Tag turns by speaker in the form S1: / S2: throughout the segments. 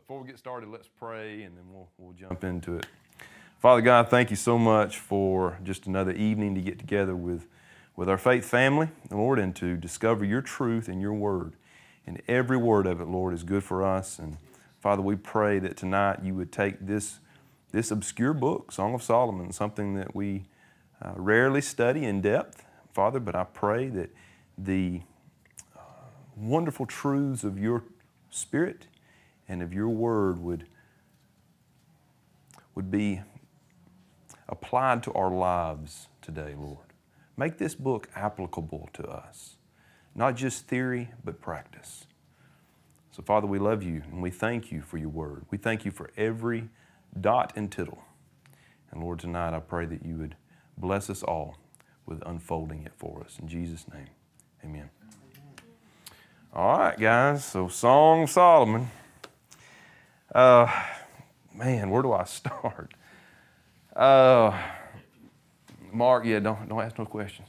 S1: Before we get started, let's pray and then we'll jump into it. Father God, thank you so much for just another evening to get together with our faith family, Lord, and to discover your truth and your word. And every word of it, Lord, is good for us. And Father, we pray that tonight you would take this obscure book, Song of Solomon, something that we rarely study in depth, Father, but I pray that the wonderful truths of your Spirit and of your word would be applied to our lives today, Lord. Make this book applicable to us, not just theory, but practice. So, Father, we love you and we thank you for your word. We thank you for every dot and tittle. And Lord, tonight I pray that you would bless us all with unfolding it for us. In Jesus' name, amen. All right, guys, so Song of Solomon. Man, where do I start? Mark, yeah, don't ask no questions.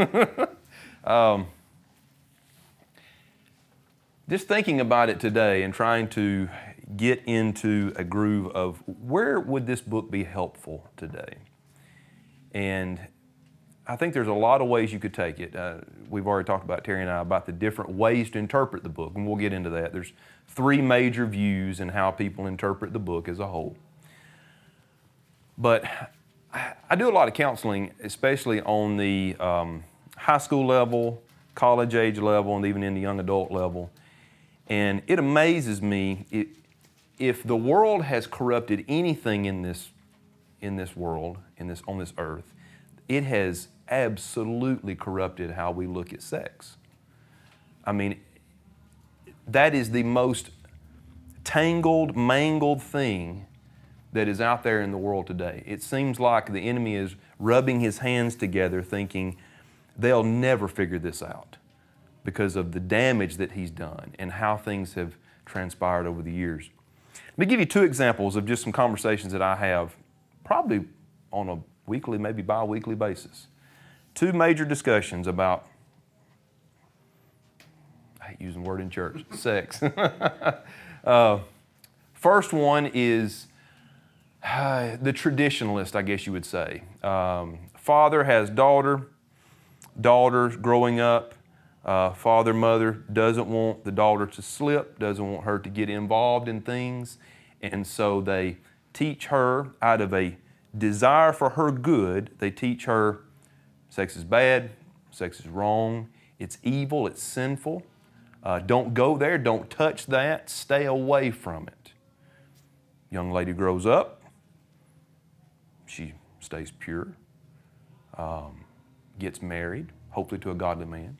S1: Just thinking about it today and trying to get into a groove of where would this book be helpful today? And I think there's a lot of ways you could take it. We've already talked about, Terry and I, about the different ways to interpret the book, and we'll get into that. There's three major views in how people interpret the book as a whole. But I do a lot of counseling, especially on the high school level, college age level, and even in the young adult level. And it amazes me if the world has corrupted anything in this world, on this earth, it has absolutely corrupted how we look at sex. I mean, that is the most tangled, mangled thing that is out there in the world today. It seems like the enemy is rubbing his hands together thinking they'll never figure this out because of the damage that he's done and how things have transpired over the years. Let me give you two examples of just some conversations that I have probably on a weekly, maybe bi-weekly basis. Two major discussions about, I hate using the word in church, sex. First one is the traditionalist, I guess you would say. Father has daughter's growing up. Father, mother doesn't want the daughter to slip, doesn't want her to get involved in things. And so they teach her out of a desire for her good. They teach her sex is bad, sex is wrong, it's evil, it's sinful. Don't go there, don't touch that, stay away from it. Young lady grows up, she stays pure, gets married, hopefully to a godly man.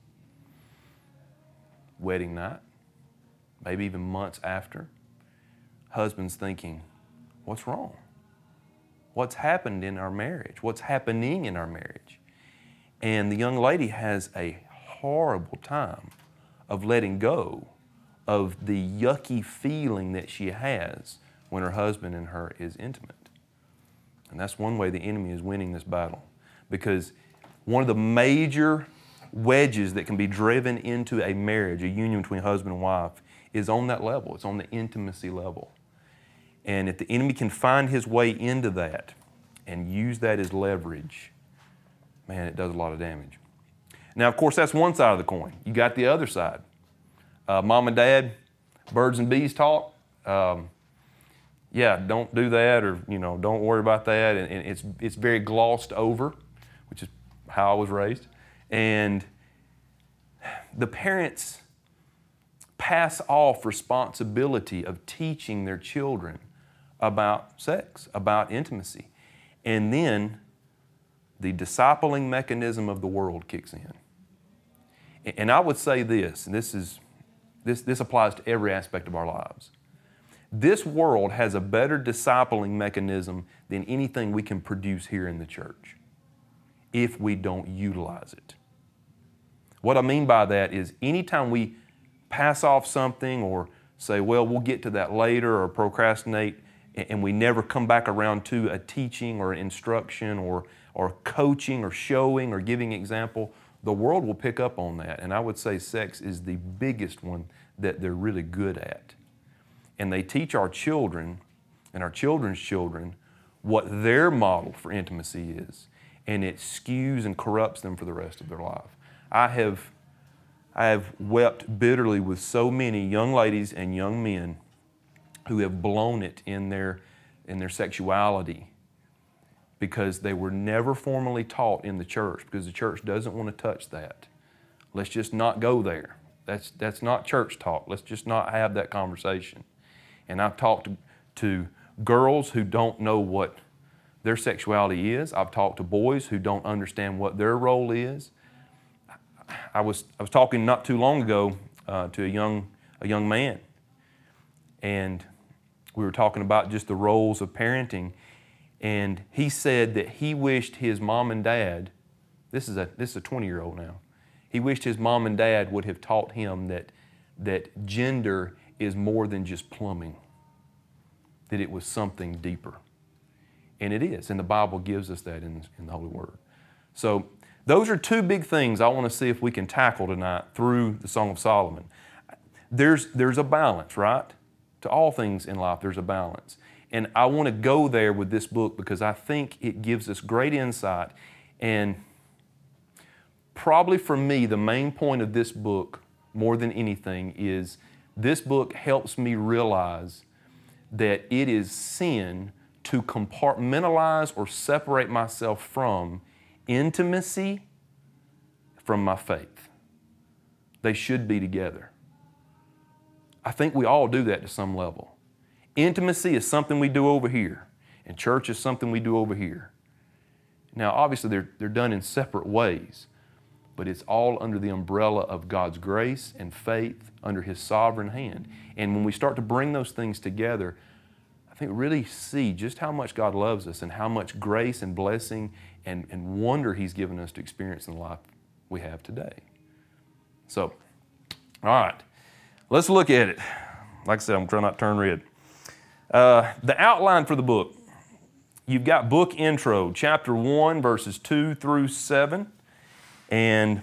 S1: Wedding night, maybe even months after, husband's thinking, what's wrong? What's happened in our marriage? What's happening in our marriage? And the young lady has a horrible time of letting go of the yucky feeling that she has when her husband and her is intimate. And that's one way the enemy is winning this battle. Because one of the major wedges that can be driven into a marriage, a union between husband and wife, is on that level. It's on the intimacy level. And if the enemy can find his way into that and use that as leverage, man, it does a lot of damage. Now, of course, that's one side of the coin. You got the other side. Mom and dad, birds and bees talk. Yeah, don't do that, or don't worry about that. And it's very glossed over, which is how I was raised. And the parents pass off responsibility of teaching their children about sex, about intimacy. And then the discipling mechanism of the world kicks in. And I would say this, and this applies to every aspect of our lives. This world has a better discipling mechanism than anything we can produce here in the church if we don't utilize it. What I mean by that is anytime we pass off something or say, well, we'll get to that later, or procrastinate, and we never come back around to a teaching or instruction or coaching or showing or giving example, the world will pick up on that. And I would say sex is the biggest one that they're really good at. and they teach our children and our children's children what their model for intimacy is, and it skews and corrupts them for the rest of their life. I have wept bitterly with so many young ladies and young men who have blown it in their sexuality because they were never formally taught in the church, because the church doesn't want to touch that. Let's just not go there. That's not church talk. Let's just not have that conversation. And I've talked to girls who don't know what their sexuality is. I've talked to boys who don't understand what their role is. I was talking not too long ago to a young man, and we were talking about just the roles of parenting, and he said that he wished his mom and dad, this is a 20-year-old now, he wished his mom and dad would have taught him that gender is more than just plumbing, that it was something deeper. And it is, and the Bible gives us that in the Holy Word. So those are two big things I want to see if we can tackle tonight through the Song of Solomon. There's a balance, right? To all things in life, there's a balance. And I want to go there with this book because I think it gives us great insight. And probably for me, the main point of this book, more than anything, is this book helps me realize that it is sin to compartmentalize or separate myself from intimacy from my faith. They should be together. I think we all do that to some level. Intimacy is something we do over here, and church is something we do over here. Now, obviously, they're done in separate ways, but it's all under the umbrella of God's grace and faith under His sovereign hand. And when we start to bring those things together, I think we really see just how much God loves us and how much grace and blessing and wonder He's given us to experience in the life we have today. So, all right, let's look at it. Like I said, I'm trying not to turn red. The outline for the book. You've got book intro, chapter 1, verses 2 through 7. And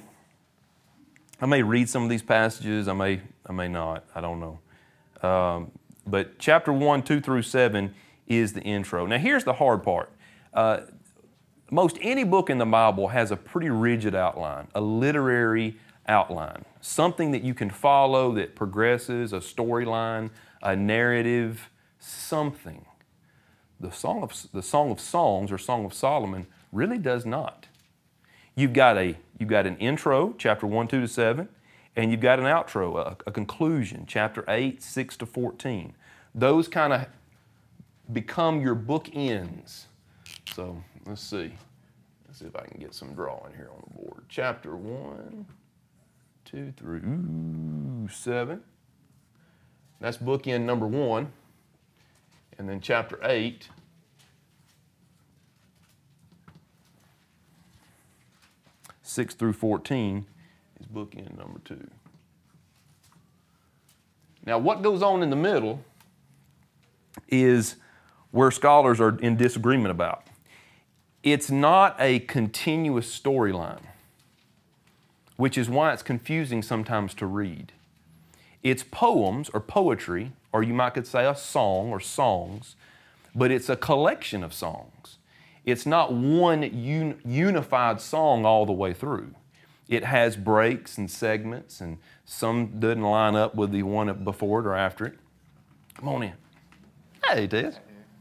S1: I may read some of these passages, I may not, I don't know. But chapter 1, 2 through 7 is the intro. Now here's the hard part. Most any book in the Bible has a pretty rigid outline, a literary outline, something that you can follow that progresses, a storyline, a narrative, something. The Song of Songs or Song of Solomon really does not. You've got an intro, chapter 1, 2 to 7, and you've got an outro, a conclusion, chapter 8, 6 to 14. Those kind of become your bookends. So let's see. Let's see if I can get some drawing here on the board. Chapter 1, 2 through 7. That's bookend number 1. And then chapter 8. Six through 14 is bookend number 2. Now, what goes on in the middle is where scholars are in disagreement about. It's not a continuous storyline, which is why it's confusing sometimes to read. It's poems or poetry, or you might could say a song or songs, but it's a collection of songs. It's not one unified song all the way through. It has breaks and segments, and some doesn't line up with the one before it or after it. Come on in. Hey, Tess.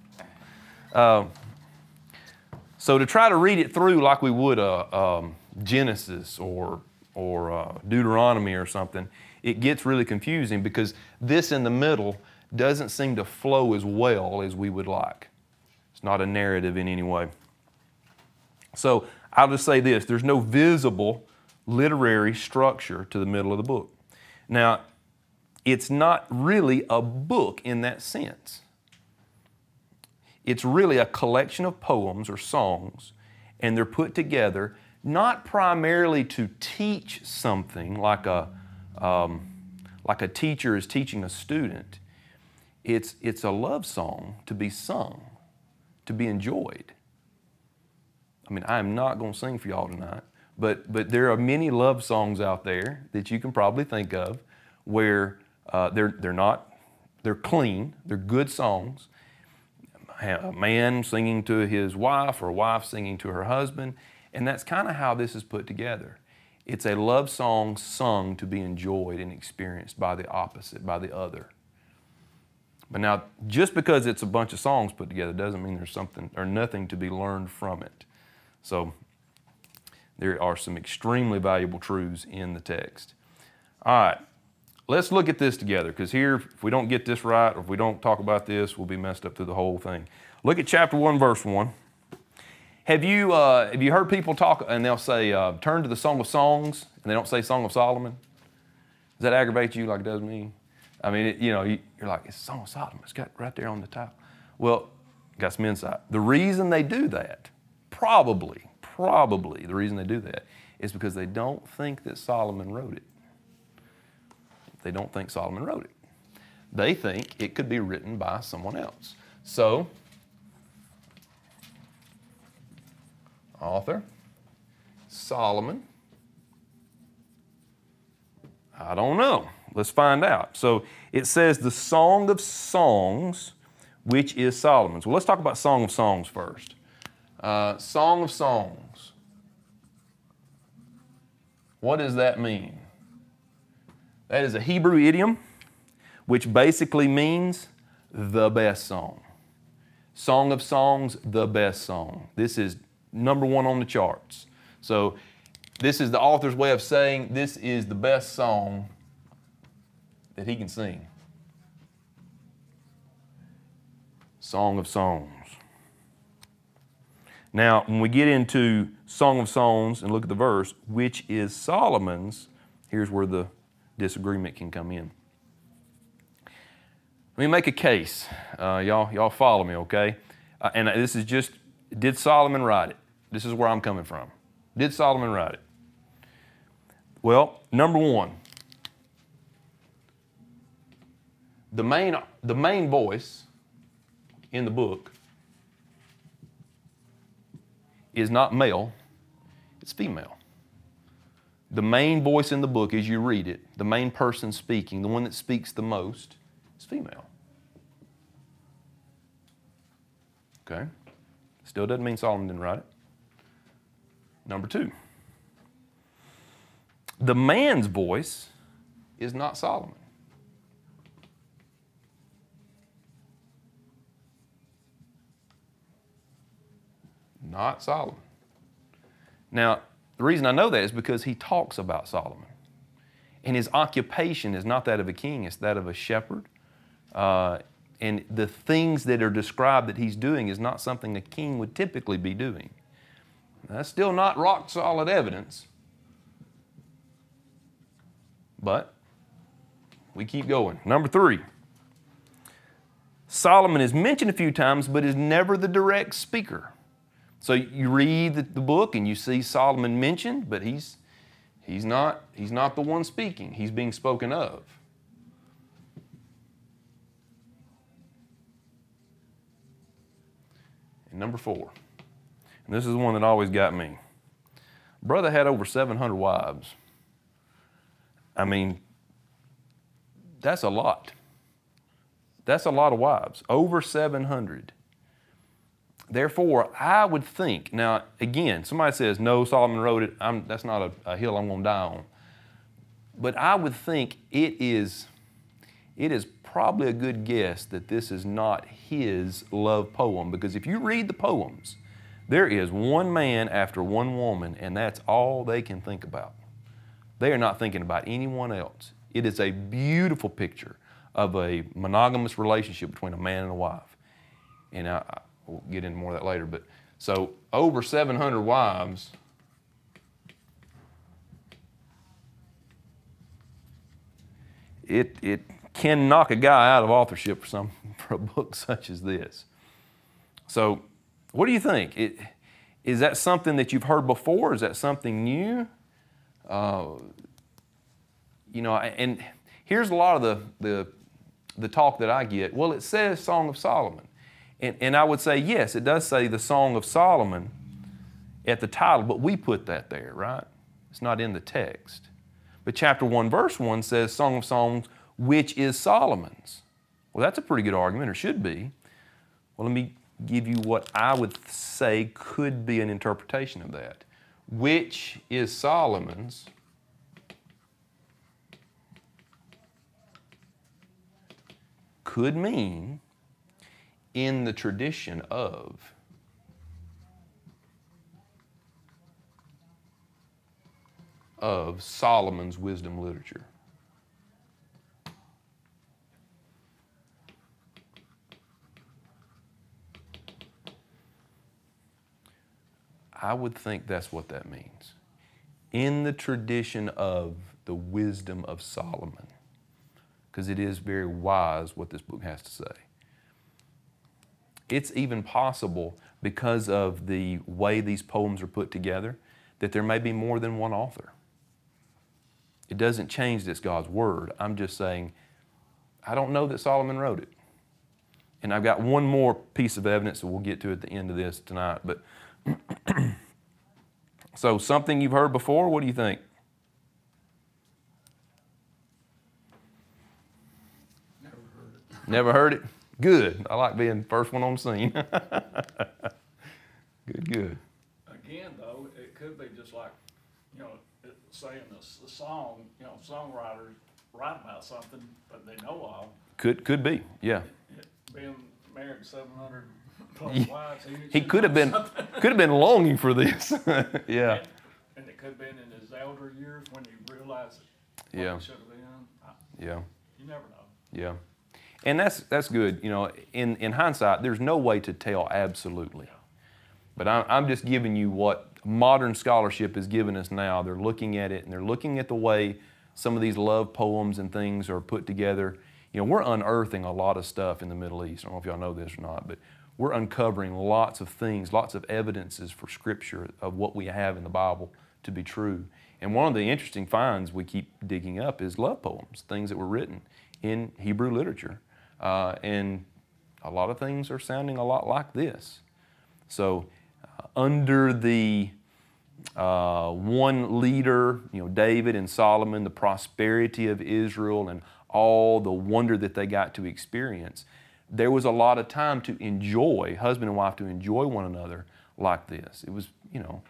S1: So to try to read it through like we would Genesis or Deuteronomy or something, it gets really confusing because this in the middle doesn't seem to flow as well as we would like. It's not a narrative in any way. So I'll just say this, there's no visible literary structure to the middle of the book. Now, it's not really a book in that sense. It's really a collection of poems or songs, and they're put together not primarily to teach something like a teacher is teaching a student. It's a love song to be sung, to be enjoyed. I mean, I am not going to sing for y'all tonight, but there are many love songs out there that you can probably think of where they're not They're clean. They're good songs. A man singing to his wife or a wife singing to her husband. And that's kind of how this is put together. It's a love song sung to be enjoyed and experienced by the opposite, by the other. But now, just because it's a bunch of songs put together doesn't mean there's something or nothing to be learned from it. So there are some extremely valuable truths in the text. All right, let's look at this together, because here, if we don't get this right or if we don't talk about this, we'll be messed up through the whole thing. Look at chapter 1, verse 1. Have you heard people talk and they'll say, turn to the Song of Songs, and they don't say Song of Solomon? Does that aggravate you like it does me? I mean, you're like, it's Song of Solomon. It's got right there on the top. Well, got some insight. The reason they do that, probably the reason they do that is because they don't think that Solomon wrote it. They don't think Solomon wrote it. They think it could be written by someone else. So, author, Solomon. I don't know. Let's find out. So it says the Song of Songs, which is Solomon's. Well, let's talk about Song of Songs first. Song of Songs. What does that mean? That is a Hebrew idiom, which basically means the best song. Song of Songs, the best song. This is number one on the charts. So this is the author's way of saying this is the best song that he can sing. Song of Songs. Now, when we get into Song of Songs and look at the verse, which is Solomon's, here's where the disagreement can come in. Let me make a case. Y'all follow me, okay? And this is just, did Solomon write it? This is where I'm coming from. Did Solomon write it? Well, number one, the main voice in the book is not male, it's female. The main voice in the book, as you read it, the main person speaking, the one that speaks the most, is female. Okay? Still doesn't mean Solomon didn't write it. Number two, the man's voice is not Solomon. Not Solomon. Now, the reason I know that is because he talks about Solomon. And his occupation is not that of a king, it's that of a shepherd. And the things that are described that he's doing is not something a king would typically be doing. That's still not rock solid evidence. But we keep going. Number three, Solomon is mentioned a few times, but is never the direct speaker. So you read the book and you see Solomon mentioned, but he's not the one speaking. He's being spoken of. And number four, and this is the one that always got me. Brother had over 700 wives. I mean, that's a lot. That's a lot of wives, over 700. Therefore, I would think, now again, somebody says, no, Solomon wrote it. That's not a hill I'm going to die on. But I would think it is probably a good guess that this is not his love poem, because if you read the poems, there is one man after one woman, and that's all they can think about. They are not thinking about anyone else. It is a beautiful picture of a monogamous relationship between a man and a wife. And we'll get into more of that later. But so over 700 wives. It can knock a guy out of authorship for a book such as this. So what do you think? Is that something that you've heard before? Is that something new? And here's a lot of the talk that I get. Well, it says Song of Solomon. And I would say, yes, it does say the Song of Solomon at the title, but we put that there, right? It's not in the text. But chapter 1, verse 1 says Song of Songs, which is Solomon's. Well, that's a pretty good argument, or should be. Well, let me give you what I would say could be an interpretation of that. Which is Solomon's could mean in the tradition of Solomon's wisdom literature. I would think that's what that means. In the tradition of the wisdom of Solomon, because it is very wise what this book has to say. It's even possible, because of the way these poems are put together, that there may be more than one author. It doesn't change that it's God's Word. I'm just saying, I don't know that Solomon wrote it. And I've got one more piece of evidence that we'll get to at the end of this tonight. But so, something you've heard before, what do you think?
S2: Never heard it.
S1: Never heard it? Good. I like being the first one on the scene. Good.
S2: Again, though, it could be just like, saying the song, songwriters write about something that they know of.
S1: Could be, yeah.
S2: Being married to 700 plus wives,
S1: He could have been longing for this. Yeah.
S2: And it could have been in his elder years when he realized what
S1: Yeah.
S2: he should have been.
S1: Yeah.
S2: You never know.
S1: Yeah. And that's good. In hindsight, there's no way to tell absolutely. But I'm just giving you what modern scholarship has given us now. They're looking at it, and they're looking at the way some of these love poems and things are put together. We're unearthing a lot of stuff in the Middle East. I don't know if y'all know this or not, but we're uncovering lots of things, lots of evidences for Scripture of what we have in the Bible to be true. And one of the interesting finds we keep digging up is love poems, things that were written in Hebrew literature. And a lot of things are sounding a lot like this. So under the one leader, David and Solomon, the prosperity of Israel and all the wonder that they got to experience, there was a lot of time to enjoy, husband and wife to enjoy one another like this. It was,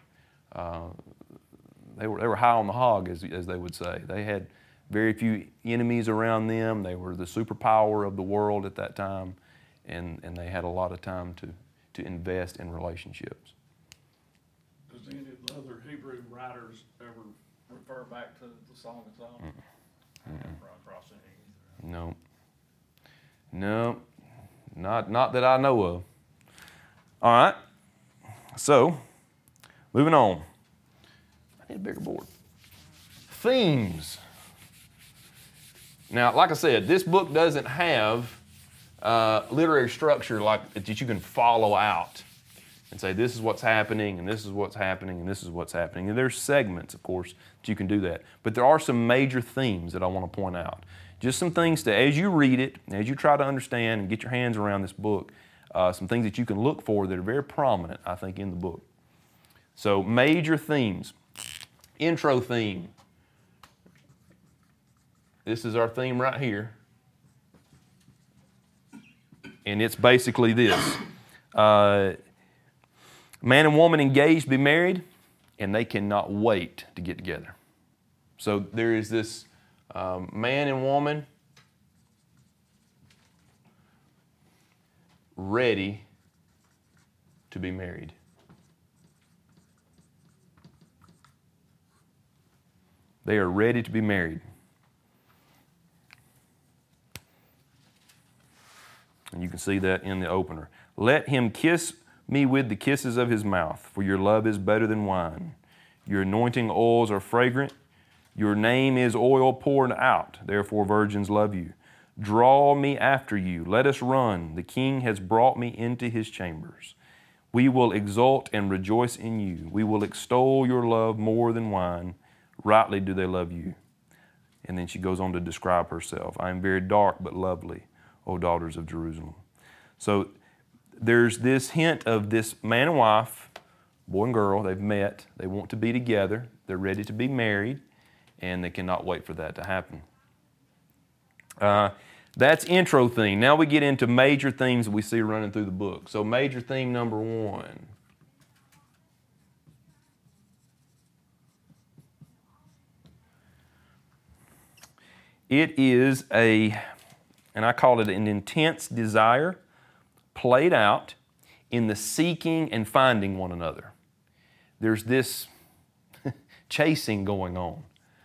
S1: they were high on the hog, as they would say. They had very few enemies around them. They were the superpower of the world at that time, and they had a lot of time to invest in relationships.
S2: Does any of the other Hebrew writers ever refer back to the Song of Solomon? I haven't run across any either.
S1: No, not that I know of. All right, so moving on. I need a bigger board. Themes. Now, like I said, this book doesn't have literary structure like that you can follow out and say this is what's happening and this is what's happening and this is what's happening. And there's segments, of course, that you can do that. But there are some major themes that I want to point out. Just some things to, as you read it, as you try to understand and get your hands around this book, some things that you can look for that are very prominent, I think, in the book. So, major themes. Intro theme. This is our theme right here. And it's basically this. Man and woman engaged to be married, and they cannot wait to get together. So there is this man and woman ready to be married. They are ready to be married. And you can see that in the opener. Let him kiss me with the kisses of his mouth, for your love is better than wine. Your anointing oils are fragrant. Your name is oil poured out. Therefore virgins love you. Draw me after you. Let us run. The king has brought me into his chambers. We will exult and rejoice in you. We will extol your love more than wine. Rightly do they love you. And then she goes on to describe herself. I am very dark but lovely, O daughters of Jerusalem. So there's this hint of this man and wife, boy and girl, they've met, they want to be together, they're ready to be married, and they cannot wait for that to happen. That's intro theme. Now we get into major themes that we see running through the book. So major theme number 1. It is and I call it an intense desire played out in the seeking and finding one another. There's this chasing going on.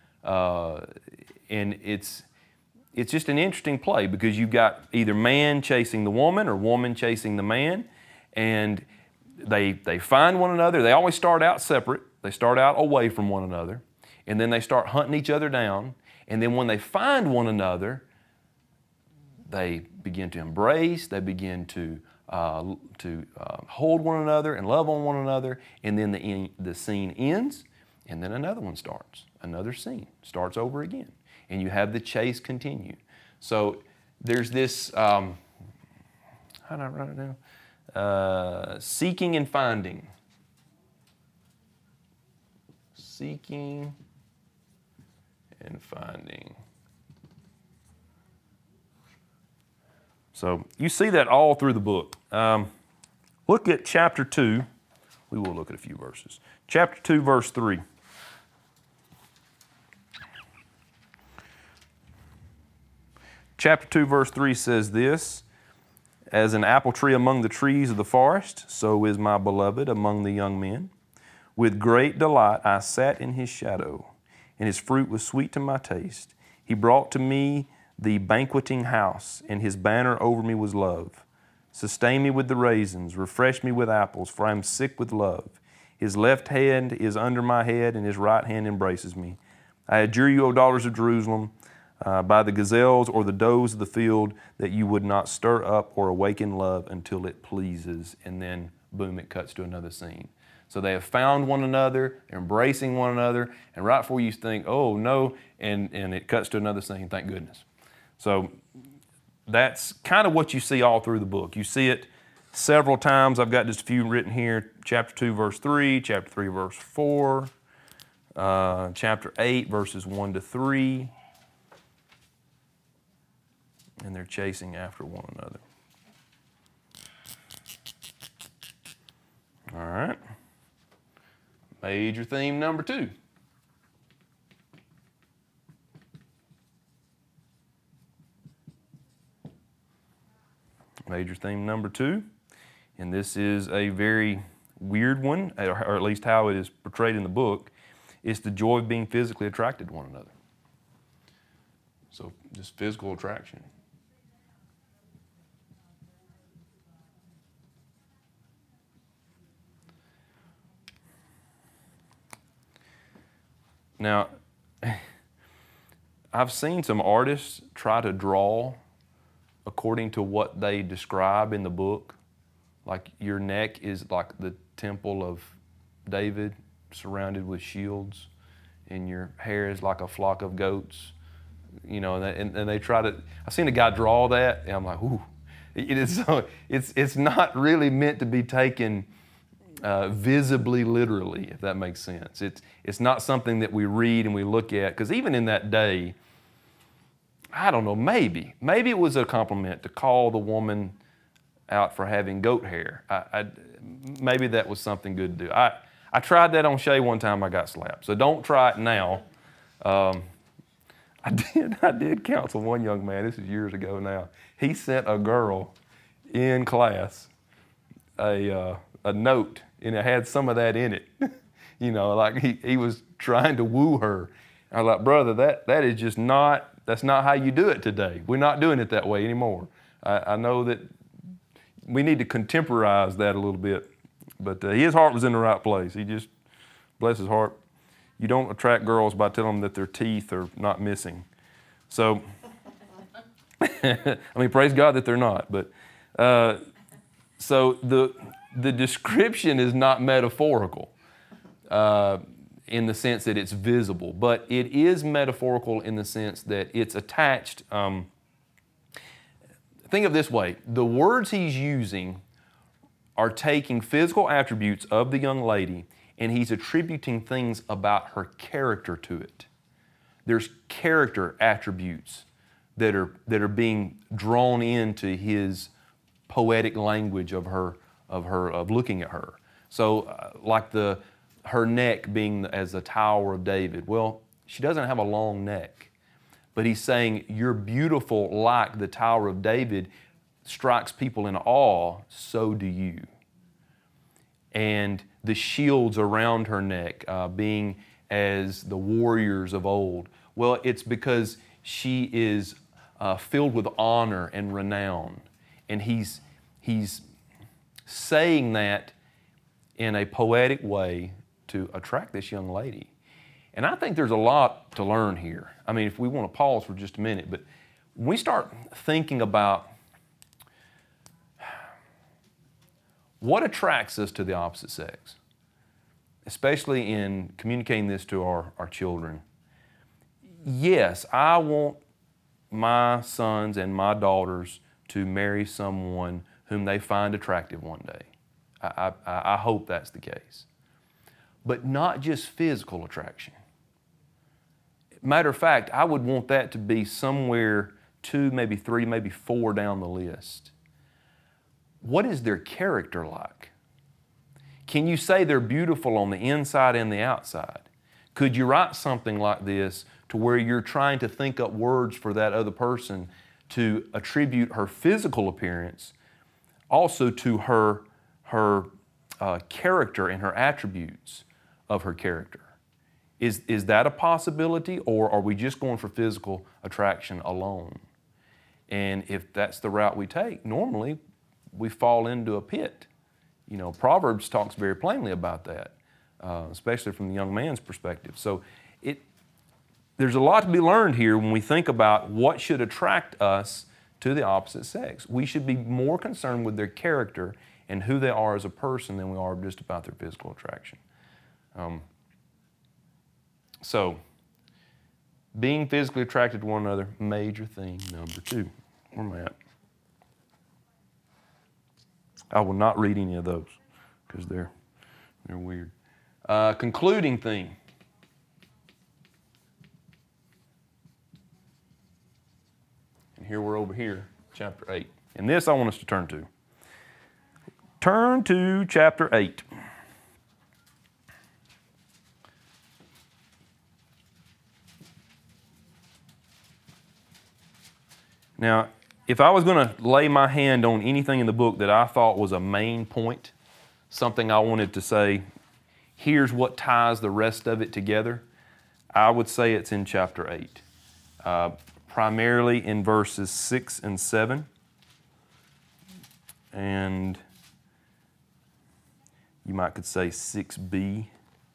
S1: And it's just an interesting play because you've got either man chasing the woman or woman chasing the man, and they find one another. They always start out separate. They start out away from one another, and then they start hunting each other down. And then when they find one another, they begin to embrace. They begin to hold one another and love on one another. And then the scene ends, and then another one starts. Another scene starts over again. And you have the chase continue. So there's this, how do I write it down? Seeking and finding. Seeking and finding. So you see that all through the book. Look at chapter 2. We will look at a few verses. Chapter 2, verse 3. Chapter 2, verse 3 says this, "As an apple tree among the trees of the forest, so is my beloved among the young men. With great delight I sat in his shadow, and his fruit was sweet to my taste. He brought to me the banqueting house, and his banner over me was love. Sustain me with the raisins, refresh me with apples, for I am sick with love. His left hand is under my head, and his right hand embraces me. I adjure you, O daughters of Jerusalem, by the gazelles or the does of the field, that you would not stir up or awaken love until it pleases." And then, boom, it cuts to another scene. So they have found one another, embracing one another, and right before you think, oh no, and it cuts to another scene, thank goodness. So that's kind of what you see all through the book. You see it several times. I've got just a few written here. Chapter 2, verse 3, chapter 3, verse 4, chapter 8, verses 1 to 3. And they're chasing after one another. All right. Major theme number 2. Major theme number 2. And this is a very weird one, or at least how it is portrayed in the book. It's the joy of being physically attracted to one another. So just physical attraction. Now, I've seen some artists try to draw according to what they describe in the book. Like your neck is like the temple of David, surrounded with shields, and your hair is like a flock of goats. You know, and they try to. I've seen a guy draw that, and I'm like, ooh, it's not really meant to be taken visibly literally, if that makes sense. It's not something that we read and we look at, because even in that day, I don't know, maybe it was a compliment to call the woman out for having goat hair. Maybe that was something good to do. I tried that on Shay one time, I got slapped. So don't try it now. I did counsel one young man, this is years ago now. He sent a girl in class a note, and it had some of that in it. You know, like he was trying to woo her. I was like, brother, that is just that's not how you do it today. We're not doing it that way anymore. I know that we need to contemporize that a little bit, but his heart was in the right place. He just, bless his heart, you don't attract girls by telling them that their teeth are not missing. So, I mean, praise God that they're not, but so the description is not metaphorical in the sense that it's visible, but it is metaphorical in the sense that it's attached. Think of it this way. The words he's using are taking physical attributes of the young lady, and he's attributing things about her character to it. There's character attributes that are being drawn into his poetic language of looking at her. So like her neck being as the Tower of David. Well, she doesn't have a long neck, but he's saying you're beautiful like the Tower of David strikes people in awe, so do you. And the shields around her neck being as the warriors of old. Well, it's because she is filled with honor and renown. And he's saying that in a poetic way to attract this young lady. And I think there's a lot to learn here. I mean, if we want to pause for just a minute, but when we start thinking about what attracts us to the opposite sex, especially in communicating this to our children. Yes, I want my sons and my daughters to marry someone whom they find attractive one day. I hope that's the case. But not just physical attraction. Matter of fact, I would want that to be somewhere 2, maybe 3, maybe 4 down the list. What is their character like? Can you say they're beautiful on the inside and the outside? Could you write something like this to where you're trying to think up words for that other person to attribute her physical appearance also to her character and her attributes of her character? Is that a possibility, or are we just going for physical attraction alone? And if that's the route we take, normally we fall into a pit. You know, Proverbs talks very plainly about that, especially from the young man's perspective. So there's a lot to be learned here when we think about what should attract us to the opposite sex. We should be more concerned with their character and who they are as a person than we are just about their physical attraction. So, being physically attracted to one another, major thing number 2. Where am I at? I will not read any of those because they're weird. Concluding theme. And here we're over here, chapter 8. And this I want us to turn to. Turn to chapter 8. Now, if I was going to lay my hand on anything in the book that I thought was a main point, something I wanted to say, here's what ties the rest of it together, I would say it's in chapter 8. Primarily in verses 6 and 7. And you might could say 6b.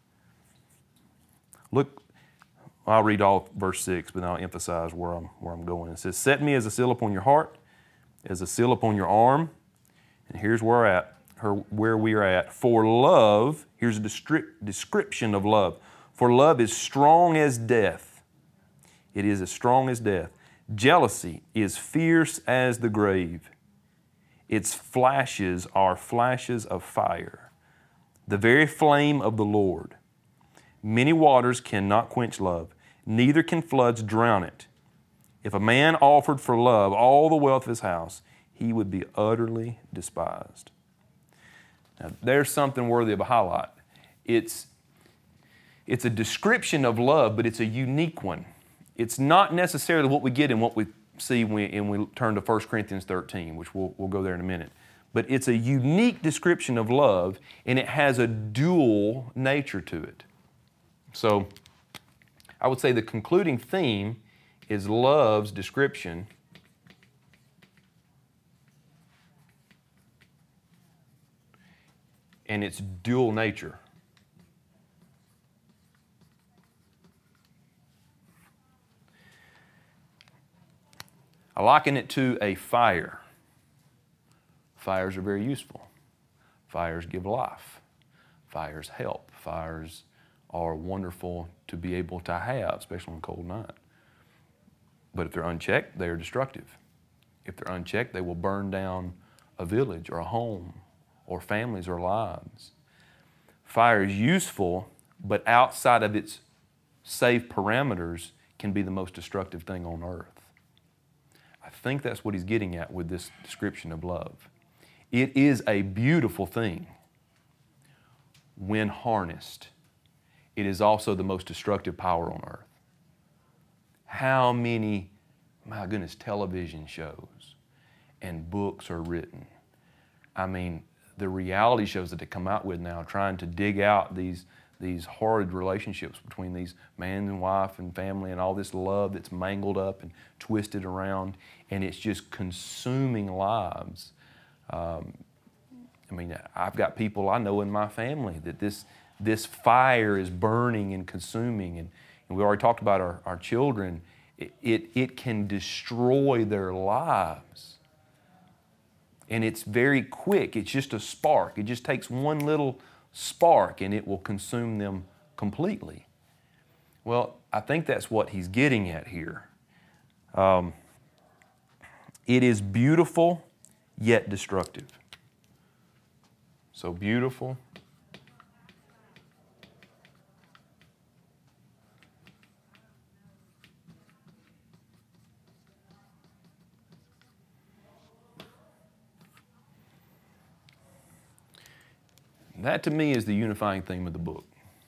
S1: Look, I'll read all verse 6, but I'll emphasize where I'm going. It says, "Set me as a seal upon your heart, as a seal upon your arm." And here's where we are at. For love, here's a description of love. For love is strong as death. It is as strong as death. Jealousy is fierce as the grave. Its flashes are flashes of fire. The very flame of the Lord. Many waters cannot quench love, neither can floods drown it. If a man offered for love all the wealth of his house, he would be utterly despised. Now, there's something worthy of a highlight. It's a description of love, but it's a unique one. It's not necessarily what we get in what we see when we turn to 1 Corinthians 13, which we'll go there in a minute. But it's a unique description of love, and it has a dual nature to it. So I would say the concluding theme is love's description and its dual nature. I liken it to a fire. Fires are very useful. Fires give life. Fires help. Fires are wonderful to be able to have, especially on a cold night. But if they're unchecked, they are destructive. If they're unchecked, they will burn down a village or a home or families or lives. Fire is useful, but outside of its safe parameters can be the most destructive thing on earth. I think that's what he's getting at with this description of love. It is a beautiful thing when harnessed. It is also the most destructive power on earth. How many, my goodness, television shows and books are written? I mean, the reality shows that they come out with now, trying to dig out these horrid relationships between these man and wife and family and all this love that's mangled up and twisted around, and it's just consuming lives. I mean, I've got people I know in my family that this fire is burning and consuming, and we already talked about our children. It can destroy their lives. And it's very quick. It's just a spark. It just takes one little spark and it will consume them completely. Well, I think that's what he's getting at here. It is beautiful yet destructive. So beautiful that to me is the unifying theme of the book.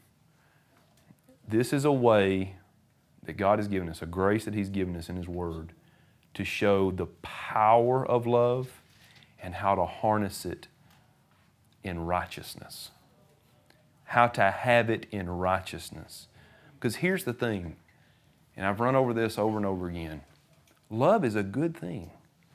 S1: This is a way that God has given us, a grace that He's given us in His Word to show the power of love and how to harness it in righteousness. How to have it in righteousness. Because here's the thing, and I've run over this over and over again. Love is a good thing.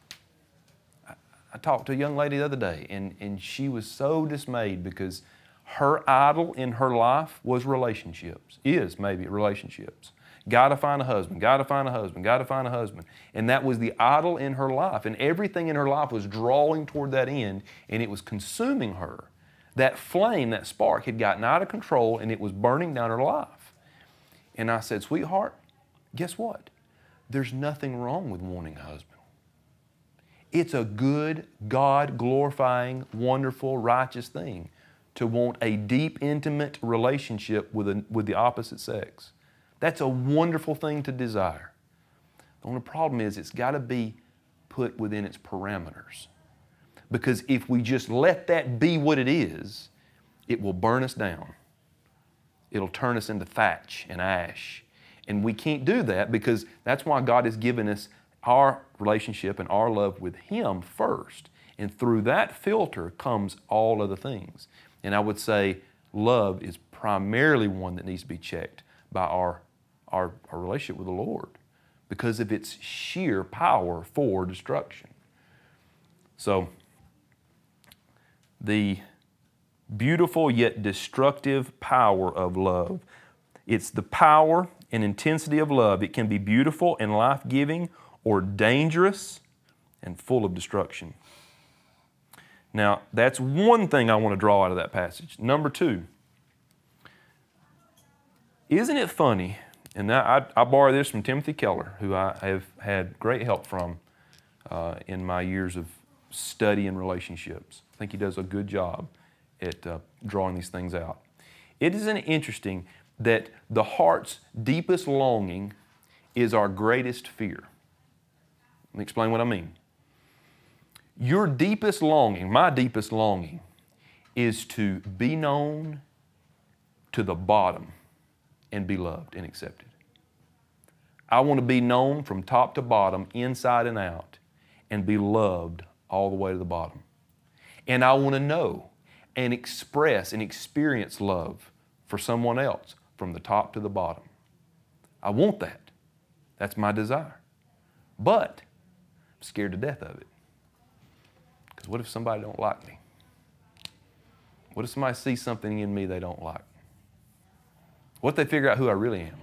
S1: I talked to a young lady the other day, and she was so dismayed because her idol in her life was relationships, is maybe relationships. Got to find a husband, got to find a husband, got to find a husband. And that was the idol in her life, and everything in her life was drawing toward that end, and it was consuming her. That flame, that spark had gotten out of control, and it was burning down her life. And I said, sweetheart, guess what? There's nothing wrong with wanting a husband. It's a good, God-glorifying, wonderful, righteous thing to want a deep, intimate relationship with the opposite sex. That's a wonderful thing to desire. The only problem is it's got to be put within its parameters. Because if we just let that be what it is, it will burn us down. It'll turn us into thatch and ash. And we can't do that because that's why God has given us our relationship and our love with Him first. And through that filter comes all other things. And I would say love is primarily one that needs to be checked by our relationship with the Lord because of its sheer power for destruction. So, the beautiful yet destructive power of love. It's the power and intensity of love. It can be beautiful and life-giving or dangerous and full of destruction. Now, that's one thing I want to draw out of that passage. Number two, isn't it funny, and I borrow this from Timothy Keller, who I have had great help from in my years of study and relationships. I think he does a good job at drawing these things out. It isn't interesting that the heart's deepest longing is our greatest fear. Let me explain what I mean. Your deepest longing, my deepest longing, is to be known to the bottom and be loved and accepted. I want to be known from top to bottom, inside and out, and be loved all the way to the bottom. And I want to know and express and experience love for someone else from the top to the bottom. I want that. That's my desire. But I'm scared to death of it. Because what if somebody don't like me? What if somebody sees something in me they don't like? What if they figure out who I really am?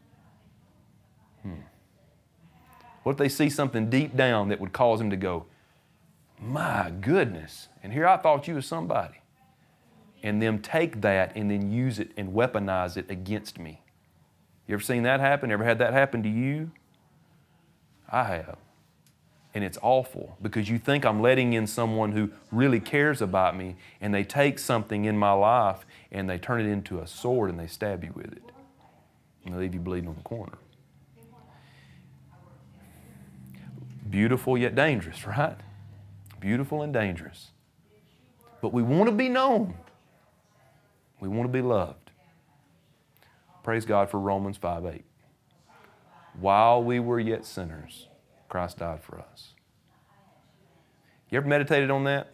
S1: What if they see something deep down that would cause them to go, my goodness, and here I thought you was somebody. And them take that and then use it and weaponize it against me. You ever seen that happen? Ever had that happen to you? I have. And it's awful because you think I'm letting in someone who really cares about me, and they take something in my life and they turn it into a sword and they stab you with it. And they leave you bleeding on the corner. beautiful yet dangerous, right? Beautiful and dangerous. But we want to be known. We want to be loved. Praise God for Romans 5:8. While we were yet sinners, Christ died for us. You ever meditated on that?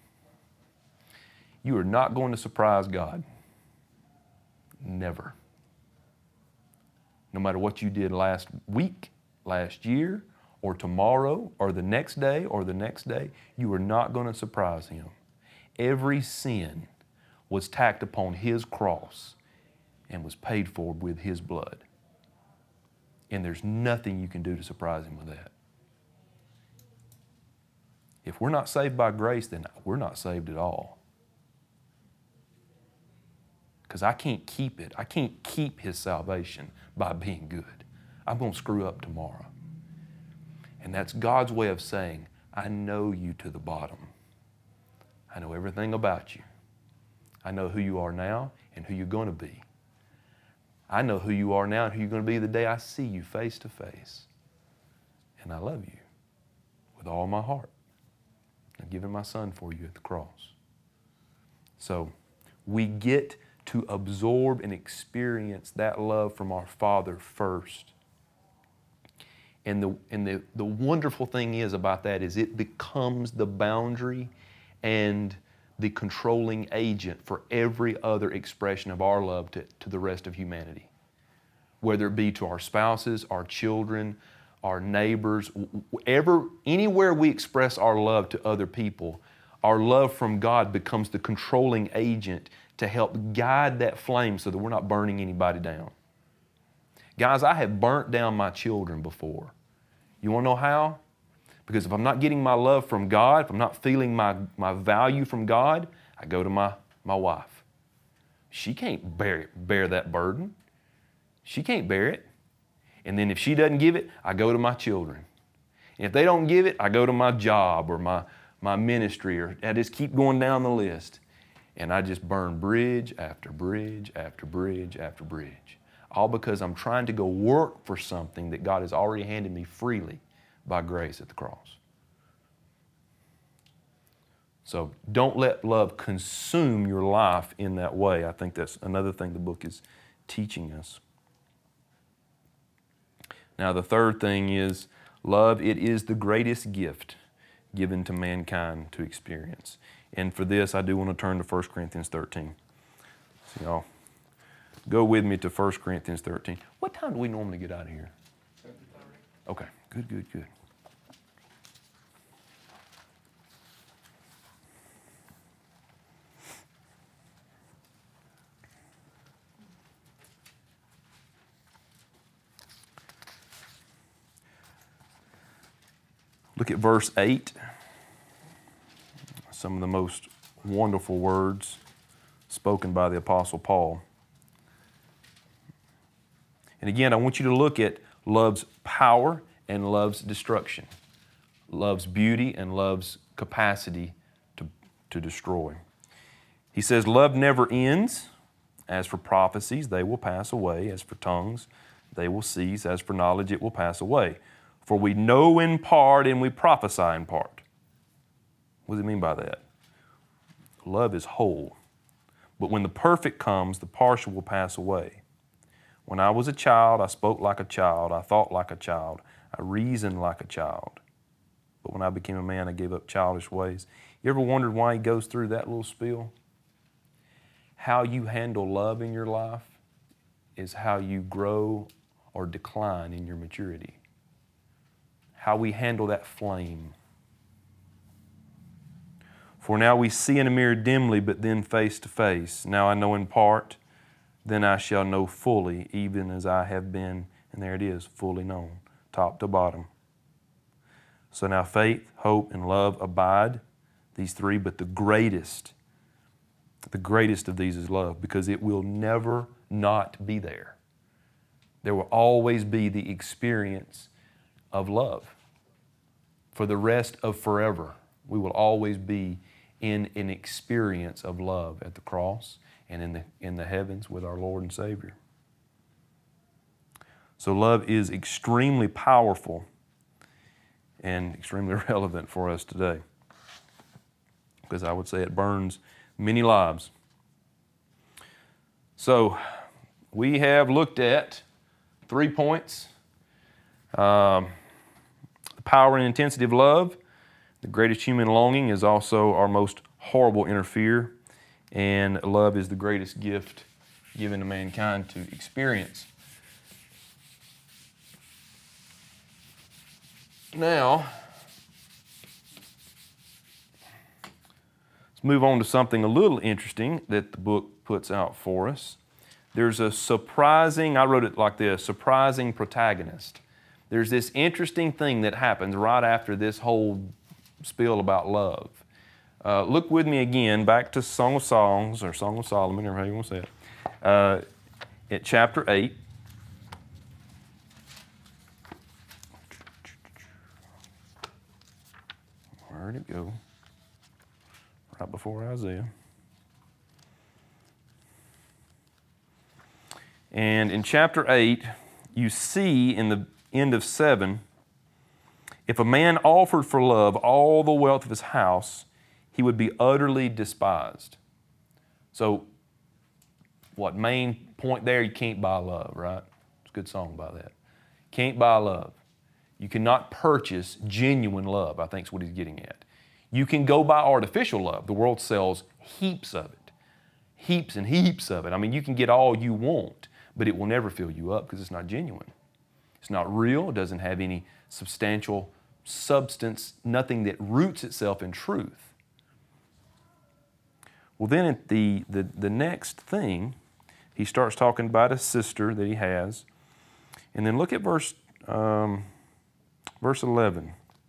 S1: You are not going to surprise God. Never. No matter what you did last week, last year, or tomorrow, or the next day, you are not going to surprise Him. Every sin was tacked upon His cross and was paid for with His blood. And there's nothing you can do to surprise Him with that. If we're not saved by grace, then we're not saved at all. Because I can't keep it. I can't keep His salvation by being good. I'm going to screw up tomorrow. And that's God's way of saying, I know you to the bottom. I know everything about you. I know who you are now and who you're going to be. I know who you are now and who you're going to be the day I see you face to face. And I love you with all my heart. I've given my Son for you at the cross. So we get to absorb and experience that love from our Father first. And the wonderful thing is about that is it becomes the boundary and the controlling agent for every other expression of our love to the rest of humanity. Whether it be to our spouses, our children, our neighbors, anywhere we express our love to other people, our love from God becomes the controlling agent to help guide that flame so that we're not burning anybody down. Guys, I have burnt down my children before. You want to know how? Because if I'm not getting my love from God, if I'm not feeling my value from God, I go to my wife. She can't bear that burden. She can't bear it. And then if she doesn't give it, I go to my children. And if they don't give it, I go to my job or my ministry, or I just keep going down the list. And I just burn bridge after bridge after bridge after bridge. All because I'm trying to go work for something that God has already handed me freely by grace at the cross. So don't let love consume your life in that way. I think that's another thing the book is teaching us. Now the third thing is love. It is the greatest gift given to mankind to experience. And for this, I do want to turn to 1 Corinthians 13. So y'all, go with me to 1 Corinthians 13. What time do we normally get out of here? 7:30. Okay, good. Look at verse 8. Some of the most wonderful words spoken by the Apostle Paul. And again, I want you to look at love's power and love's destruction. Love's beauty and love's capacity to destroy. He says, love never ends. As for prophecies, they will pass away. As for tongues, they will cease. As for knowledge, it will pass away. For we know in part and we prophesy in part. What does it mean by that? Love is whole. But when the perfect comes, the partial will pass away. When I was a child, I spoke like a child. I thought like a child. I reasoned like a child. But when I became a man, I gave up childish ways. You ever wondered why he goes through that little spiel? How you handle love in your life is how you grow or decline in your maturity. How we handle that flame. For now we see in a mirror dimly, but then face to face. Now I know in part, then I shall know fully, even as I have been, and there it is, fully known, top to bottom. So now faith, hope, and love abide, these three, but the greatest of these is love, because it will never not be there. There will always be the experience of love. For the rest of forever, we will always be in an experience of love at the cross and in the heavens with our Lord and Savior. So love is extremely powerful. and extremely relevant for us today, because I would say it burns many lives. So we have looked at 3 points. The power and intensity of love. The greatest human longing is also our most horrible inner fear. And love is the greatest gift given to mankind to experience. Now, let's move on to something a little interesting that the book puts out for us. There's a surprising, I wrote it like this, surprising protagonist. There's this interesting thing that happens right after this whole spiel about love. Look with me again back to Song of Songs, or Song of Solomon, or how you want to say it, at chapter 8. Where'd it go? Right before Isaiah. And in chapter 8, you see in the end of 7, if a man offered for love all the wealth of his house, he would be utterly despised. So, what main point there, you can't buy love, right? It's a good song by that. Can't buy love. You cannot purchase genuine love, I think is what he's getting at. You can go buy artificial love. The world sells heaps of it. Heaps and heaps of it. I mean, you can get all you want, but it will never fill you up because it's not genuine. It's not real. It doesn't have any substantial substance, nothing that roots itself in truth. Well, then at the next thing, he starts talking about a sister that he has. And then look at verse 11.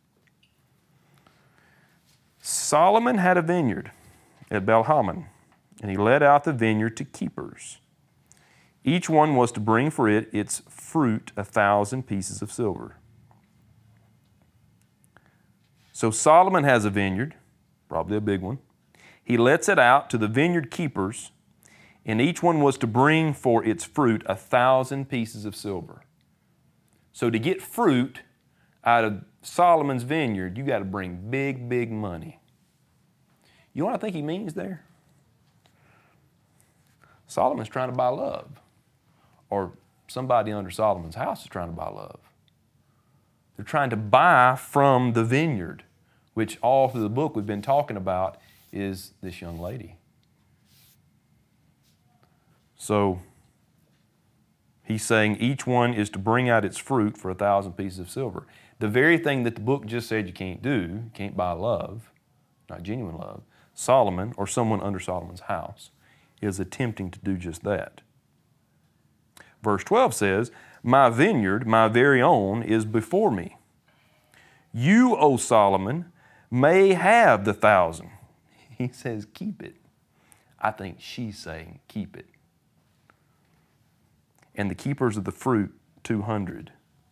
S1: Solomon had a vineyard at Belhamon, and he let out the vineyard to keepers. Each one was to bring for it its fruit 1,000 pieces of silver. So Solomon has a vineyard, probably a big one. He lets it out to the vineyard keepers, and each one was to bring for its fruit 1,000 pieces of silver. So to get fruit out of Solomon's vineyard, you got to bring big, big money. You know what I think he means there? Solomon's trying to buy love. Or somebody under Solomon's house is trying to buy love. They're trying to buy from the vineyard, which all through the book we've been talking about is this young lady. So he's saying each one is to bring out its fruit for 1,000 pieces of silver. The very thing that the book just said you can't do, you can't buy love, not genuine love, Solomon or someone under Solomon's house is attempting to do just that. Verse 12 says, my vineyard, my very own, is before me. You, O Solomon, may have the 1,000. He says, keep it. I think she's saying, keep it. And the keepers of the fruit, 200.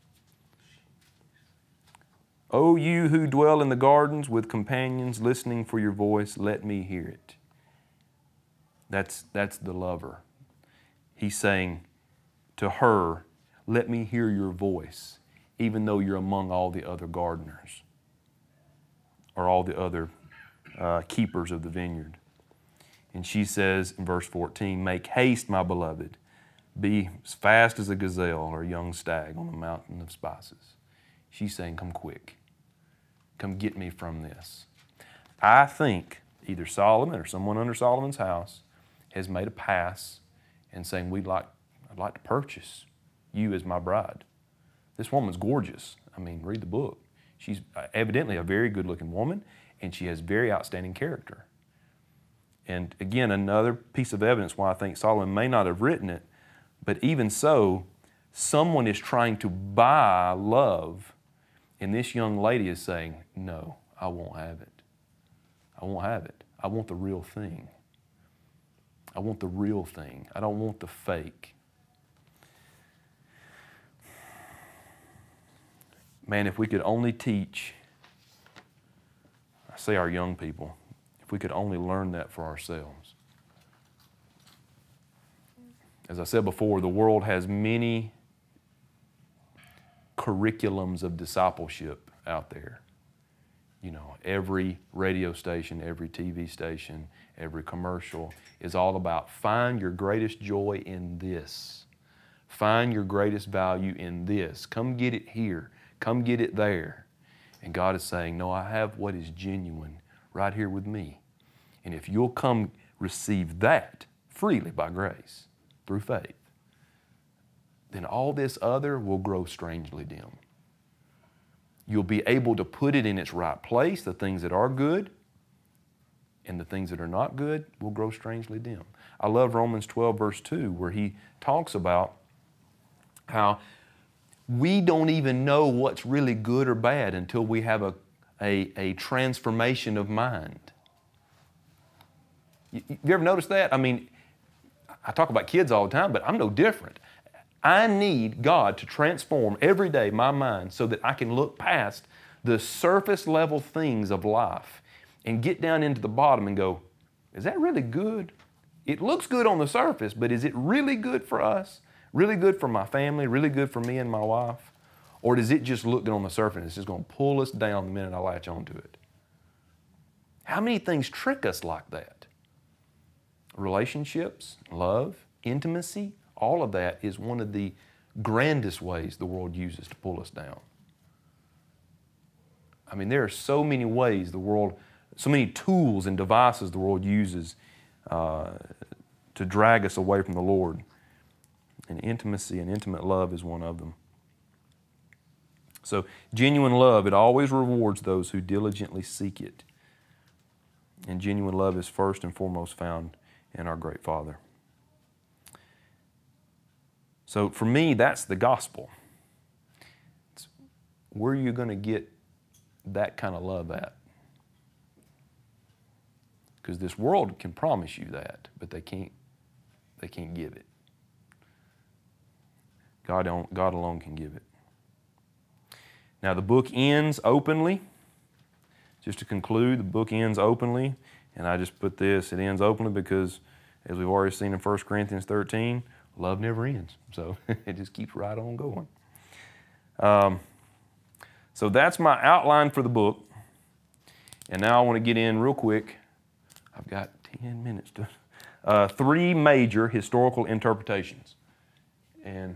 S1: O you who dwell in the gardens with companions listening for your voice, let me hear it. That's the lover. He's saying to her, let me hear your voice, even though you're among all the other gardeners or all the other keepers of the vineyard. And she says in verse 14, make haste, my beloved. Be as fast as a gazelle or a young stag on the mountain of spices. She's saying, come quick. Come get me from this. I think either Solomon or someone under Solomon's house has made a pass and saying, I'd like to purchase you as my bride. This woman's gorgeous. I mean, read the book. She's evidently a very good-looking woman, and she has very outstanding character. And again, another piece of evidence why I think Solomon may not have written it, but even so, someone is trying to buy love, and this young lady is saying, no, I won't have it. I won't have it. I want the real thing. I want the real thing. I don't want the fake. Man, if we could only teach, I say our young people, if we could only learn that for ourselves. As I said before, the world has many curriculums of discipleship out there. Every radio station, every TV station, every commercial is all about find your greatest joy in this. Find your greatest value in this. Come get it here. Come get it there. And God is saying, no, I have what is genuine right here with me. And if you'll come receive that freely by grace, through faith, then all this other will grow strangely dim. You'll be able to put it in its right place, the things that are good, and the things that are not good will grow strangely dim. I love Romans 12, verse 2, where he talks about how we don't even know what's really good or bad until we have a transformation of mind. You ever noticed that? I mean, I talk about kids all the time, but I'm no different. I need God to transform every day my mind so that I can look past the surface level things of life and get down into the bottom and go, is that really good? It looks good on the surface, but is it really good for us? Really good for my family? Really good for me and my wife? Or does it just look good on the surface and it's just going to pull us down the minute I latch onto it? How many things trick us like that? Relationships, love, intimacy, all of that is one of the grandest ways the world uses to pull us down. I mean, there are so many ways so many tools and devices the world uses to drag us away from the Lord. And intimacy and intimate love is one of them. So, genuine love, it always rewards those who diligently seek it. And genuine love is first and foremost found in our great Father. So for me, that's the gospel. It's where are you going to get that kind of love at? Because this world can promise you that, but they can't give it. God alone can give it. Now the book ends openly. Just to conclude, the book ends openly, and I just put this, it ends openly because, as we've already seen in 1 Corinthians 13, love never ends. So it just keeps right on going. So that's my outline for the book. And now I want to get in real quick. I've got 10 minutes to... 3 major historical interpretations. And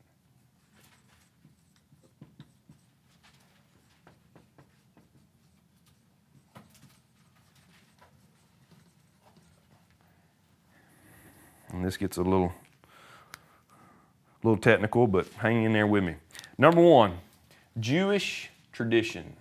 S1: this gets a little technical, but hang in there with me. Number 1, Jewish tradition.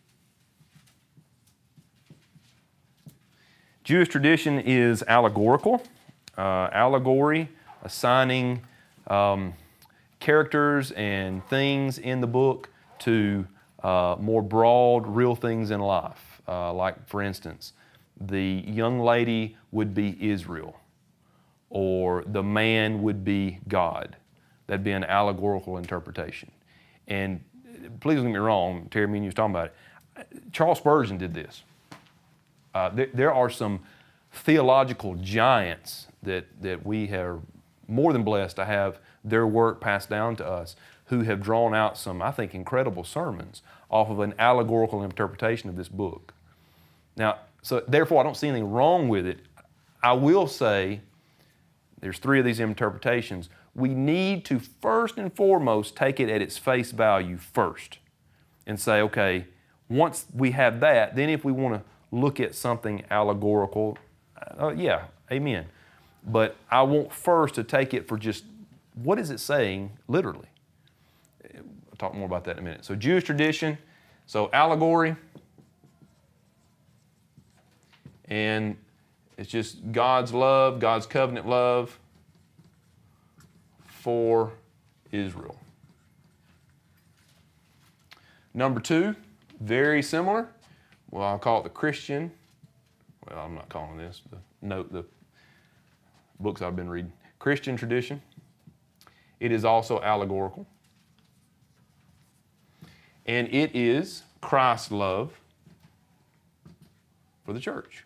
S1: Jewish tradition is allegorical. Allegory, assigning characters and things in the book to more broad, real things in life. Like, for instance, the young lady would be Israel, or the man would be God. That'd be an allegorical interpretation. And please don't get me wrong, Terry, me and you was talking about it. Charles Spurgeon did this. There are some theological giants that we are more than blessed to have their work passed down to us, who have drawn out some, I think, incredible sermons off of an allegorical interpretation of this book. Now, so therefore, I don't see anything wrong with it. I will say, there's 3 of these interpretations. We need to first and foremost take it at its face value first and say, okay, once we have that, then if we want to look at something allegorical, yeah, amen. But I want first to take it for just, what is it saying literally? I'll talk more about that in a minute. So Jewish tradition, so allegory, and it's just God's love, God's covenant love for Israel. Number 2, very similar. Well, I'll call it the Christian. Well, I'm not calling this. The books I've been reading. Christian tradition. It is also allegorical. And it is Christ's love for the church.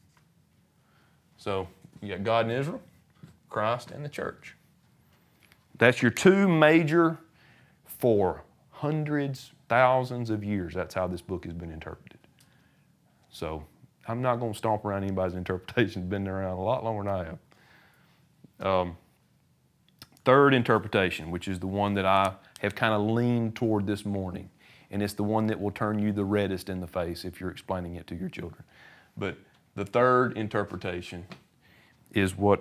S1: So you got God and Israel, Christ and the church. That's your two major, for hundreds, thousands of years. That's how this book has been interpreted. So I'm not going to stomp around anybody's interpretation. It's been around a lot longer than I have. Third interpretation, which is the one that I have kind of leaned toward this morning, and it's the one that will turn you the reddest in the face if you're explaining it to your children. But the third interpretation is what,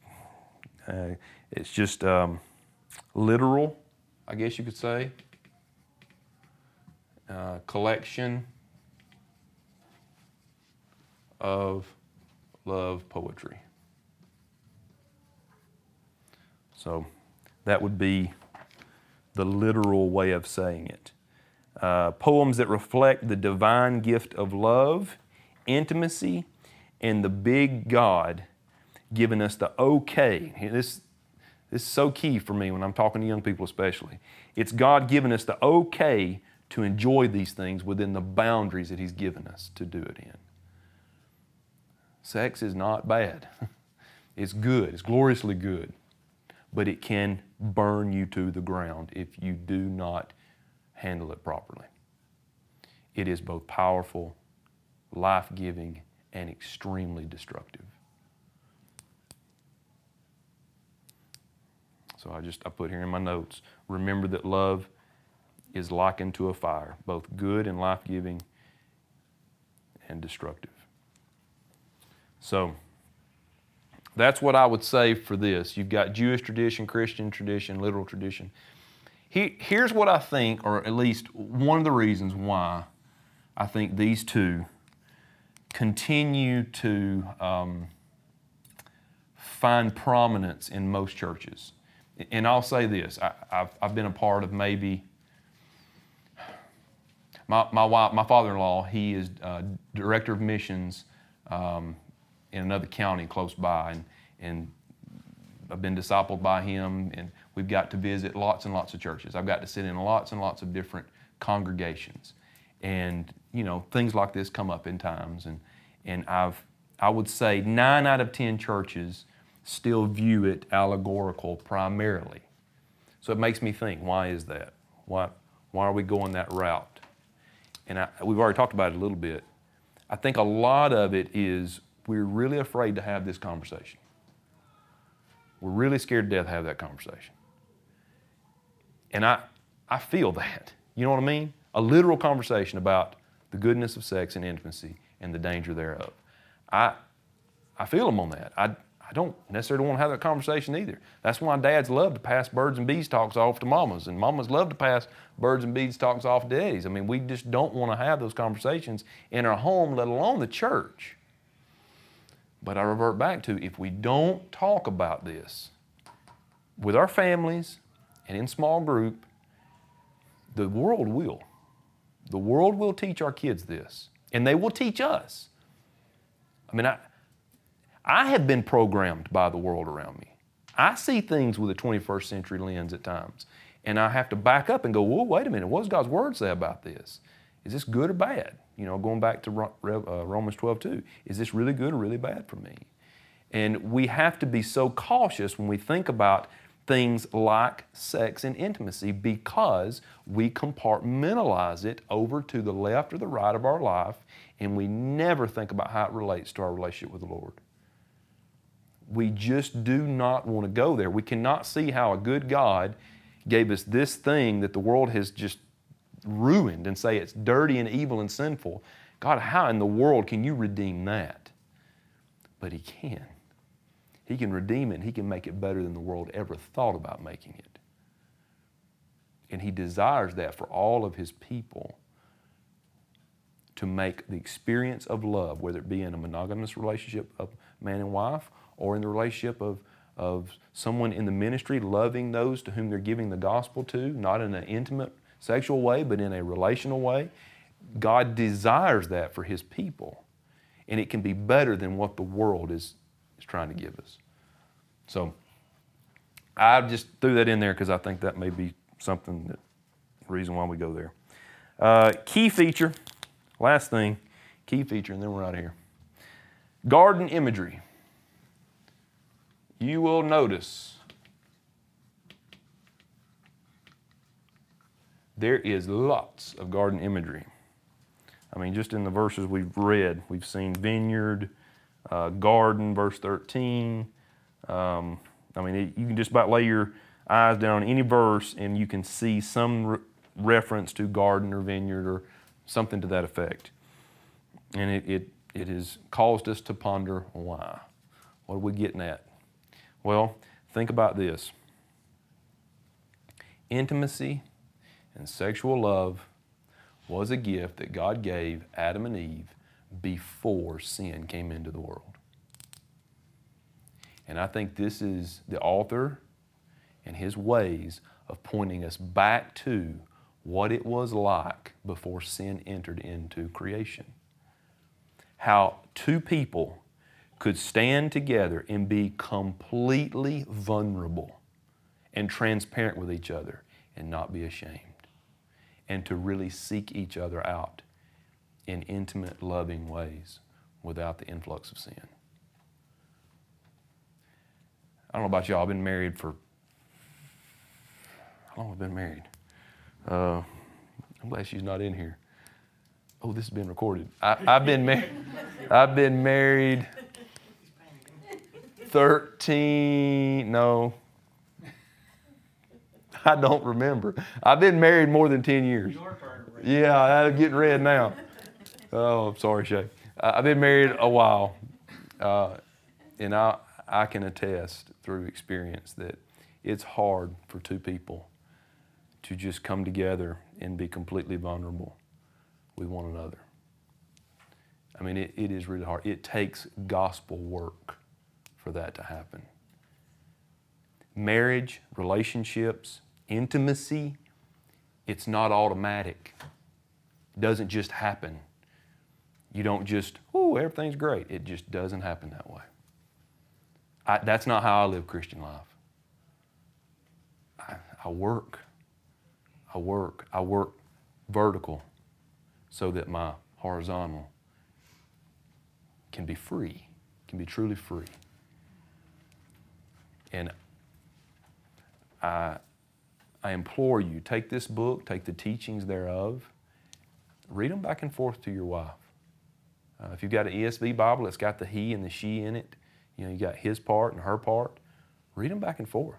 S1: it's just literal, I guess you could say, collection of love poetry. So that would be the literal way of saying it. Poems that reflect the divine gift of love, intimacy, and the big God giving us the okay. This is so key for me when I'm talking to young people especially. It's God giving us the okay to enjoy these things within the boundaries that He's given us to do it in. Sex is not bad. It's good. It's gloriously good. But it can burn you to the ground if you do not handle it properly. It is both powerful, life-giving, and extremely destructive. So I put here in my notes, remember that love is likened to a fire, both good and life-giving and destructive. So that's what I would say for this. You've got Jewish tradition, Christian tradition, literal tradition. Here's what I think, or at least one of the reasons why I think these two continue to find prominence in most churches. And I'll say this, I've been a part of maybe, my father-in-law, he is director of missions in another county close by, and I've been discipled by him, and we've got to visit lots and lots of churches. I've got to sit in lots and lots of different congregations. And, things like this come up in times, and I would say 9 out of 10 churches still view it allegorical primarily. So it makes me think, why is that? Why are we going that route? And we've already talked about it a little bit. I think a lot of it is we're really afraid to have this conversation. We're really scared to death to have that conversation. And I feel that. You know what I mean? A literal conversation about the goodness of sex and intimacy and the danger thereof. I feel them on that. I don't necessarily want to have that conversation either. That's why dads love to pass birds and bees talks off to mamas, and mamas love to pass birds and bees talks off to daddies. I mean, we just don't want to have those conversations in our home, let alone the church. But I revert back to, if we don't talk about this with our families and in small group, the world will. The world will teach our kids this, and they will teach us. I mean, I have been programmed by the world around me. I see things with a 21st century lens at times, and I have to back up and go, whoa, wait a minute, what does God's Word say about this? Is this good or bad? Going back to Romans 12:2, is this really good or really bad for me? And we have to be so cautious when we think about things like sex and intimacy, because we compartmentalize it over to the left or the right of our life, and we never think about how it relates to our relationship with the Lord. We just do not want to go there. We cannot see how a good God gave us this thing that the world has just ruined and say it's dirty and evil and sinful. God, how in the world can you redeem that? But He can. He can redeem it, and He can make it better than the world ever thought about making it. And He desires that for all of His people, to make the experience of love, whether it be in a monogamous relationship of man and wife, or in the relationship of someone in the ministry loving those to whom they're giving the gospel to, not in an intimate sexual way, but in a relational way. God desires that for His people. And it can be better than what the world is trying to give us. So I just threw that in there because I think that may be something, that reason why we go there. Key feature, last thing, key feature, and then we're out of here. Garden imagery. You will notice There is lots of garden imagery. I mean, just in the verses we've read, we've seen vineyard, garden, verse 13. You can just about lay your eyes down on any verse and you can see some reference to garden or vineyard or something to that effect. And it has caused us to ponder why. What are we getting at? Well, think about this. Intimacy and sexual love was a gift that God gave Adam and Eve before sin came into the world. And I think this is the author and his ways of pointing us back to what it was like before sin entered into creation. How two people could stand together and be completely vulnerable and transparent with each other and not be ashamed, and to really seek each other out in intimate, loving ways without the influx of sin. I don't know about y'all, I've been married for, how long have I been married? I'm glad she's not in here. Oh, this has been recorded. I've been married 13, no, I don't remember. I've been married more than 10 years. Yeah, I'm getting red now. Oh, I'm sorry, Shay. I've been married a while, and I can attest through experience that it's hard for two people to just come together and be completely vulnerable with one another. I mean, it is really hard. It takes gospel work for that to happen. Marriage, relationships, intimacy, it's not automatic. It doesn't just happen. You don't just, everything's great. It just doesn't happen that way. That's not how I live Christian life. I work vertical so that my horizontal can be free, can be truly free. And I implore you, take this book, take the teachings thereof, read them back and forth to your wife. If you've got an ESV Bible, it's got the he and the she in it. You got his part and her part. Read them back and forth.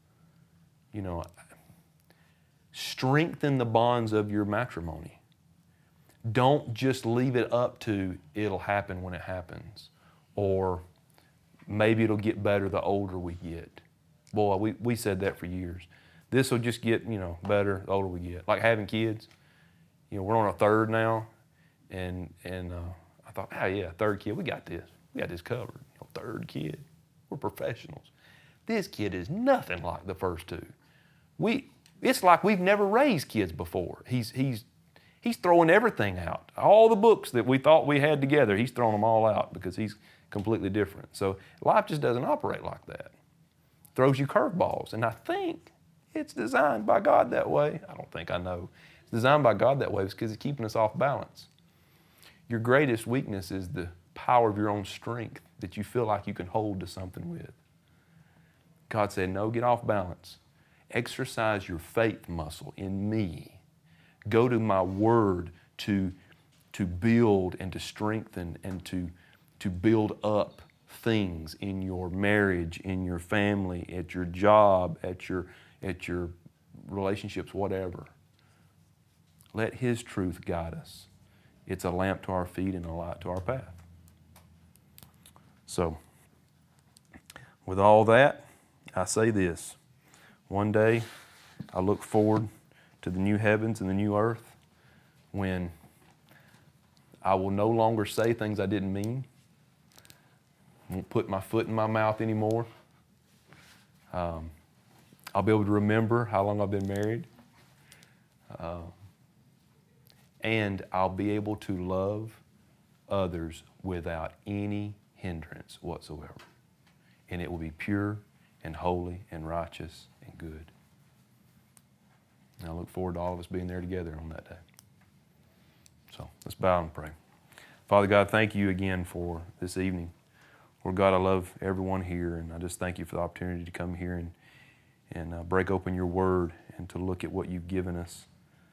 S1: Strengthen the bonds of your matrimony. Don't just leave it up to it'll happen when it happens, or maybe it'll get better the older we get. Boy, we said that for years. This will just get, better the older we get. Like having kids. We're on our third now, and I thought, third kid, we got this. We got this covered. Third kid, we're professionals. This kid is nothing like the first two. It's like we've never raised kids before. He's throwing everything out. All the books that we thought we had together, he's throwing them all out because he's completely different. So life just doesn't operate like that. Throws you curveballs, and I think it's designed by God that way. I don't think I know. It's designed by God that way because it's keeping us off balance. Your greatest weakness is the power of your own strength that you feel like you can hold to something with. God said, no, get off balance. Exercise your faith muscle in me. Go to my word to build and to strengthen and to build up things in your marriage, in your family, at your job, at your relationships, whatever. Let His truth guide us. It's a lamp to our feet and a light to our path. So, with all that, I say this. One day, I look forward to the new heavens and the new earth when I will no longer say things I didn't mean. I won't put my foot in my mouth anymore. I'll be able to remember how long I've been married. And I'll be able to love others without any hindrance whatsoever. And it will be pure and holy and righteous and good. And I look forward to all of us being there together on that day. So let's bow and pray. Father God, thank you again for this evening. Lord God, I love everyone here, and I just thank you for the opportunity to come here and break open your word and to look at what you've given us.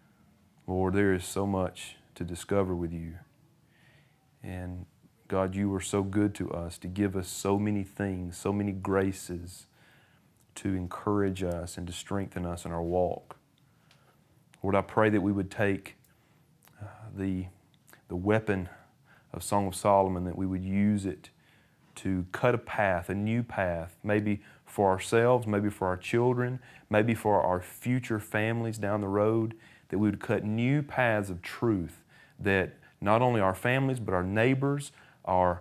S1: Lord, there is so much to discover with you. And God, you are so good to us to give us so many things, so many graces to encourage us and to strengthen us in our walk. Lord, I pray that we would take the weapon of Song of Solomon, that we would use it to cut a path, a new path, maybe for ourselves, maybe for our children, maybe for our future families down the road, that we would cut new paths of truth that not only our families, but our neighbors, our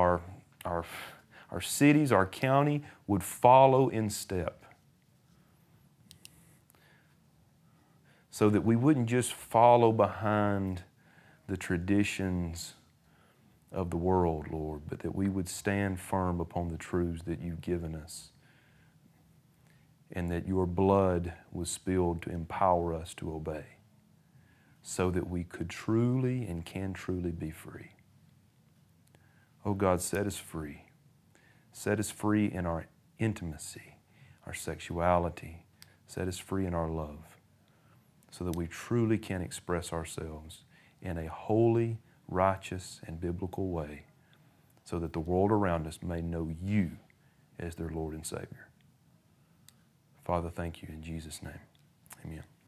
S1: cities, our county would follow in step. So that we wouldn't just follow behind the traditions of the world, Lord, but that we would stand firm upon the truths that you've given us, and that your blood was spilled to empower us to obey, so that we could truly and can truly be free. Oh God, set us free. Set us free in our intimacy, our sexuality. Set us free in our love, so that we truly can express ourselves in a holy, righteous, and biblical way, so that the world around us may know you as their Lord and Savior. Father, thank you in Jesus' name. Amen.